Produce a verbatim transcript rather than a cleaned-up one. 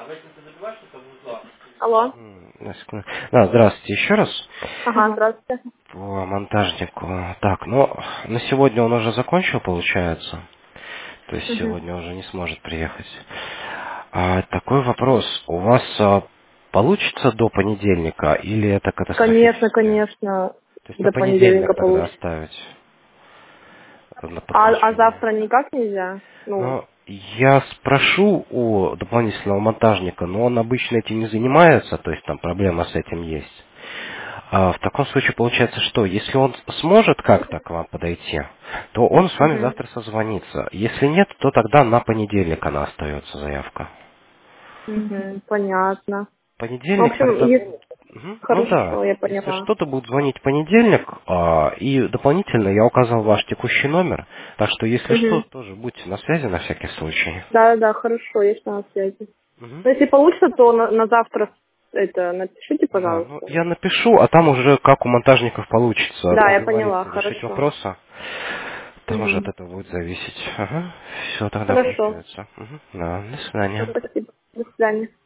Алло. М, на секунду. Да, здравствуйте еще раз. Ага, здравствуйте. По монтажнику. Так, ну, на сегодня он уже закончил, получается. То есть Мгм. сегодня уже не сможет приехать. А, такой вопрос. У вас а, получится до понедельника или это Конечно, катастрофически? конечно, То есть на до понедельника понедельник тогда получится. оставить на А, а подключение. завтра никак нельзя? Ну, Но я спрошу у дополнительного монтажника, но он обычно этим не занимается, то есть там проблема с этим есть. А в таком случае получается что? Если он сможет как-то к вам подойти, то он с вами мгм, завтра созвонится. Если нет, то тогда на понедельник она остается заявка. мгм, понятно. В Понедельник общем, тогда... если... Мгм. Ну да, Хорошо, я если поняла. что-то будет звонить в понедельник, а, и дополнительно я указал ваш текущий номер, так что если что, Угу. тоже будьте на связи на всякий случай. Да, да, хорошо, я на связи. Мгм. Но если получится, то на, на завтра это напишите, Да, ну пожалуйста. я напишу, а там уже как у монтажников получится Да, я поняла, договориться, решить хорошо. вопросы. Там уже от Угу. этого будет зависеть. Ага. Все тогда Хорошо. получается. Мгм. Да, до Всё, свидания. спасибо. До свидания.